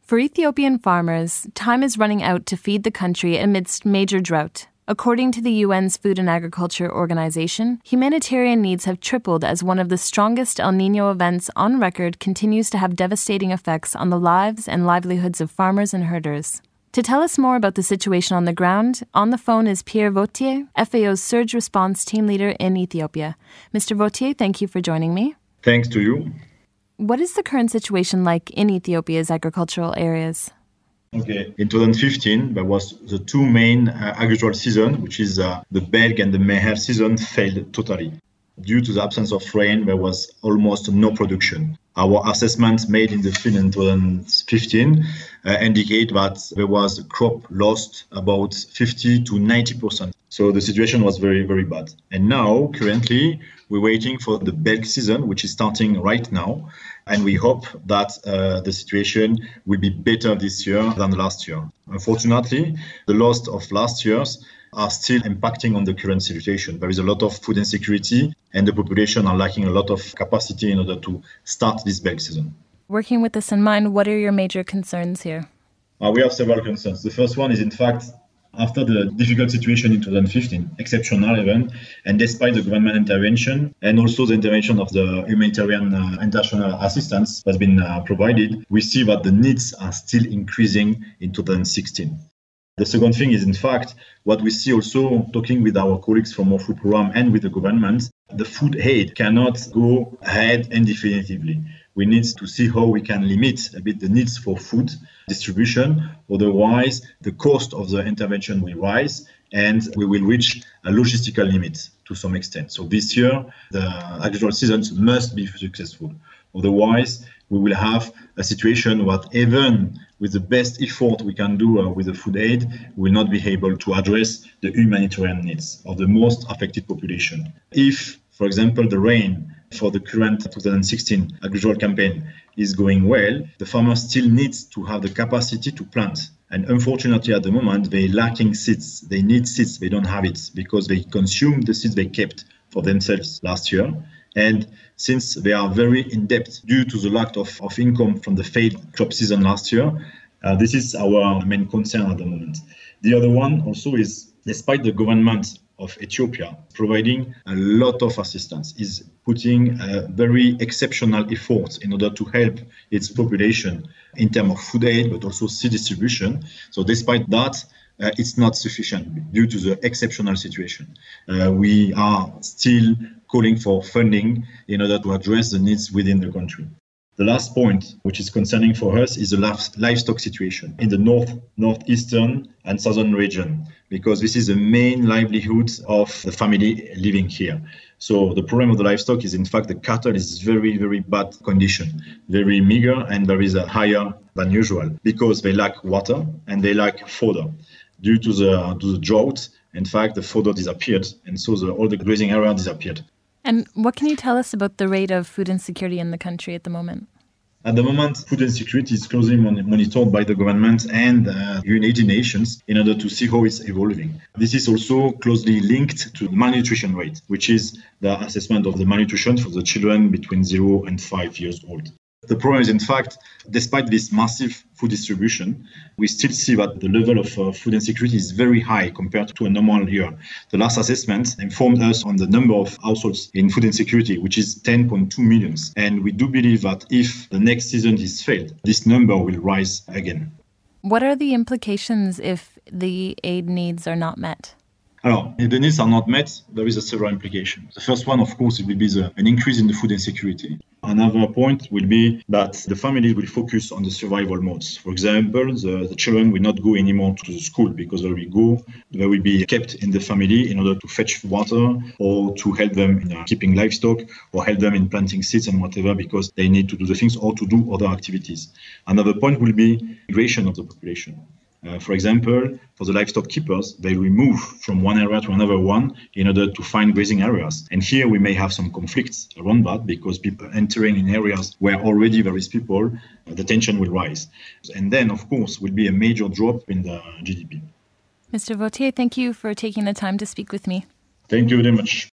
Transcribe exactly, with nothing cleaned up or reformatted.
For Ethiopian farmers, time is running out to feed the country amidst major drought. According to the U N's Food and Agriculture Organization, humanitarian needs have tripled as one of the strongest El Niño events on record continues to have devastating effects on the lives and livelihoods of farmers and herders. To tell us more about the situation on the ground, on the phone is Pierre Vautier, F A O's Surge Response Team Leader in Ethiopia. Mister Vautier, thank you for joining me. Thanks to you. What is the current situation like in Ethiopia's agricultural areas? Okay. In twenty fifteen, there was the two main uh, agricultural seasons, which is uh, the Belg and the Meher season, failed totally. Due to the absence of rain, there was almost no production. Our assessments made in the field in twenty fifteen uh, indicate that there was a crop lost about fifty to ninety percent. So the situation was very, very bad. And now, currently, we're waiting for the Belg season, which is starting right now. And we hope that uh, the situation will be better this year than last year. Unfortunately, the loss of last year's are still impacting on the current situation. There is a lot of food insecurity and the population are lacking a lot of capacity in order to start this Belg season. Working with this in mind, what are your major concerns here? Uh, we have several concerns. The first one is, in fact, after the difficult situation in twenty fifteen, exceptional event, and despite the government intervention and also the intervention of the humanitarian uh, international assistance that's been uh, provided, we see that the needs are still increasing in twenty sixteen. The second thing is, in fact, what we see also talking with our colleagues from our food program and with the government, the food aid cannot go ahead indefinitely. We need to see how we can limit a bit the needs for food distribution. Otherwise, the cost of the intervention will rise and we will reach a logistical limit to some extent. So this year, the agricultural seasons must be successful. Otherwise, we will have a situation that even with the best effort we can do uh, with the food aid, we will not be able to address the humanitarian needs of the most affected population. If, for example, the rain for the current twenty sixteen agricultural campaign is going well, the farmers still need to have the capacity to plant. And unfortunately, at the moment, they're lacking seeds. They need seeds. They don't have it because they consume the seeds they kept for themselves last year. And since they are very in debt due to the lack of, of income from the failed crop season last year, uh, this is our main concern at the moment. The other one also is, despite the government of Ethiopia providing a lot of assistance, is putting a very exceptional effort in order to help its population in terms of food aid, but also seed distribution. So despite that, uh, it's not sufficient due to the exceptional situation. Uh, we are still calling for funding in order to address the needs within the country. The last point, which is concerning for us, is the livestock situation in the north, northeastern and southern region, because this is the main livelihood of the family living here. So the problem of the livestock is, in fact, the cattle is very, very bad condition, very meager, and there is a higher than usual because they lack water and they lack fodder. Due to the, to the drought, in fact, the fodder disappeared, and so the, all the grazing area disappeared. And what can you tell us about the rate of food insecurity in the country at the moment? At the moment, food insecurity is closely mon- monitored by the government and uh, United Nations in order to see how it's evolving. This is also closely linked to the malnutrition rate, which is the assessment of the malnutrition for the children between zero and five years old. The problem is, in fact, despite this massive food distribution, we still see that the level of uh, food insecurity is very high compared to a normal year. The last assessment informed us on the number of households in food insecurity, which is ten point two million. And we do believe that if the next season is failed, this number will rise again. What are the implications if the aid needs are not met? Alors, if the needs are not met, there is a several implications. The first one, of course, it will be the, an increase in the food insecurity. Another point will be that the families will focus on the survival modes. For example, the, the children will not go anymore to the school because they will go, they will be kept in the family in order to fetch water or to help them in uh, keeping livestock or help them in planting seeds and whatever because they need to do the things or to do other activities. Another point will be migration of the population. Uh, for example, for the livestock keepers, they will move from one area to another one in order to find grazing areas. And here we may have some conflicts around that because people entering in areas where already there is people, uh, the tension will rise. And then, of course, will be a major drop in the G D P. Mister Vautier, thank you for taking the time to speak with me. Thank you very much.